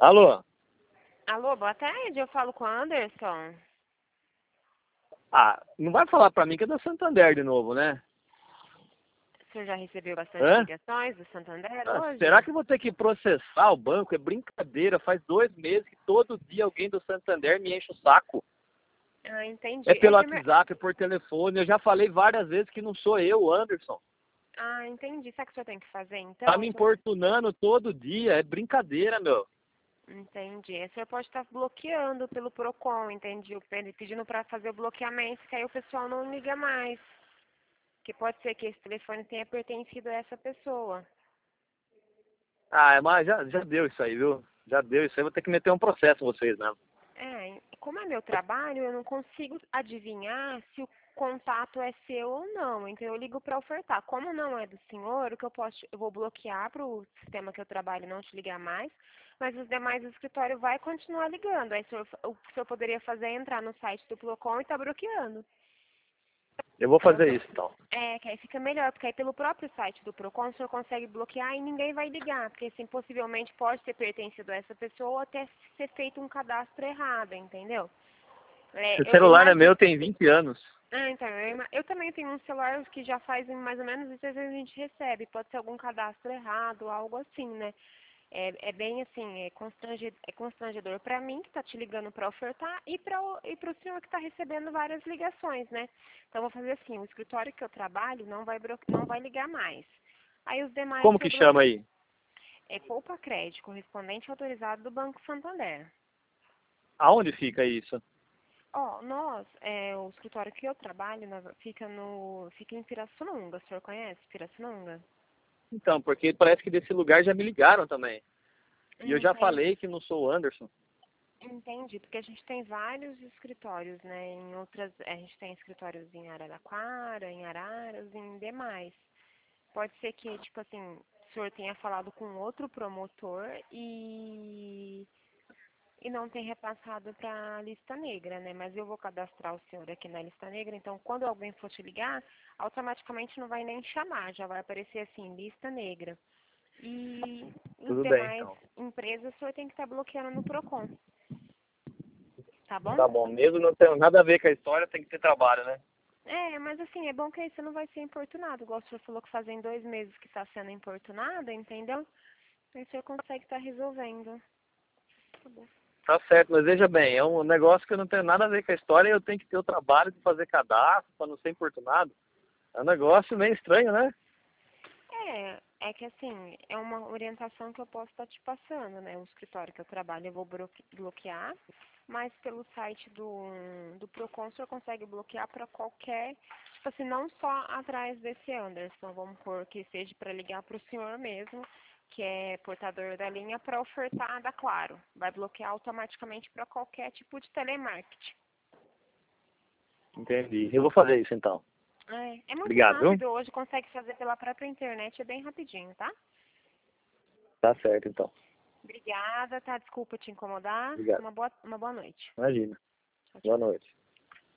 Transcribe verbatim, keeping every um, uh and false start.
Alô? Alô, boa tarde, eu falo com o Anderson. Ah, não vai falar pra mim que é da Santander de novo, né? O senhor já recebeu bastante Hã? ligações do Santander Ah, hoje? será que eu vou ter que processar o banco? É brincadeira, faz dois meses que todo dia alguém do Santander me enche o saco. Ah, entendi. É É pelo que... me- WhatsApp, por telefone, eu já falei várias vezes que não sou eu, Anderson. Ah, entendi. Sabe o que o senhor tem que fazer, Tá então? me O senhor- importunando todo dia, é brincadeira, meu. Entendi. O senhor pode estar bloqueando pelo Procon, entendi? Pe- Pedindo para fazer o bloqueamento, que aí o pessoal não liga mais. Que pode ser que esse telefone tenha pertencido a essa pessoa. Ah, mas já, já deu isso aí, viu? Já deu isso aí, vou ter que meter um processo em vocês mesmo. É, como é meu trabalho, eu não consigo adivinhar se o contato é seu ou não. Então eu ligo para ofertar. Como não é do senhor, o que eu posso, eu vou bloquear para o sistema que eu trabalho não te ligar mais, mas os demais do escritório vai continuar ligando. Aí o senhor, o que o senhor poderia fazer é entrar no site do Procon e tá bloqueando. Eu vou Aí o fazer senhor, isso então. é, que aí fica melhor, porque aí pelo próprio site do Procon o senhor consegue bloquear e ninguém vai ligar, porque assim, possivelmente pode ter pertencido a essa pessoa ou até ser feito um cadastro errado, entendeu? Esse É, eu celular é imagino. meu, tem vinte anos. Ah, então, eu, ima- eu também tenho um celular que já faz mais ou menos isso, às vezes a gente recebe. Pode ser algum cadastro errado, algo assim, né? É, é bem assim, é, constrange, é constrangedor para mim, que está te ligando para ofertar, e para o e pro senhor que está recebendo várias ligações, né? Então, eu vou fazer assim, o escritório que eu trabalho não vai, bro- não vai ligar mais. Aí os demais Como eu que chama bloqueio. aí? É Poupa Crédito, correspondente autorizado do Banco Santander. Aonde fica isso? Ó, nós, é, o escritório que eu trabalho na- fica no, fica em Pirassununga. O senhor conhece Pirassununga? Então, porque parece que desse lugar já me ligaram também. E eu já Entendi, falei que não sou o Anderson. entendi, porque a gente tem vários escritórios, né? Em outras, a gente tem escritórios em Araraquara, em Araras, em demais. Pode ser que, tipo assim, o senhor tenha falado com outro promotor e e não tem repassado para a lista negra, né? Mas eu vou cadastrar o senhor aqui na lista negra, então quando alguém for te ligar, automaticamente não vai nem chamar, já vai aparecer assim, lista negra. E os Tudo bem, demais então. empresas o senhor tem que estar bloqueando no Procon, tá bom? Tá bom, mesmo não tendo nada a ver com a história, tem que ter trabalho, né? É, mas assim, é bom que aí você não vai ser importunado, igual o senhor falou que fazem dois meses que está sendo importunado, entendeu? Aí o senhor consegue estar resolvendo. Tá bom. Tá certo, mas veja bem, é um negócio que não tem nada a ver com a história e eu tenho que ter o trabalho de fazer cadastro para não ser importunado. É um negócio meio estranho, né? É, é que assim, é uma orientação que eu posso estar te passando, né? O escritório que eu trabalho eu vou bloque- bloquear, mas pelo site do, do Procon o senhor consegue bloquear para qualquer, tipo assim, não só atrás desse Anderson, vamos pôr que seja para ligar para o senhor mesmo, que é portador da linha, para ofertar da Claro. Vai bloquear automaticamente para qualquer tipo de telemarketing. Entendi. Eu vou fazer isso então. É, é muito Obrigado, viu? rápido hoje, consegue fazer pela própria internet, é bem rapidinho, tá? Tá certo então. Obrigada, tá? Desculpa te incomodar. Obrigado. Uma boa, uma boa noite. Imagina. Tchau, Boa tchau. noite.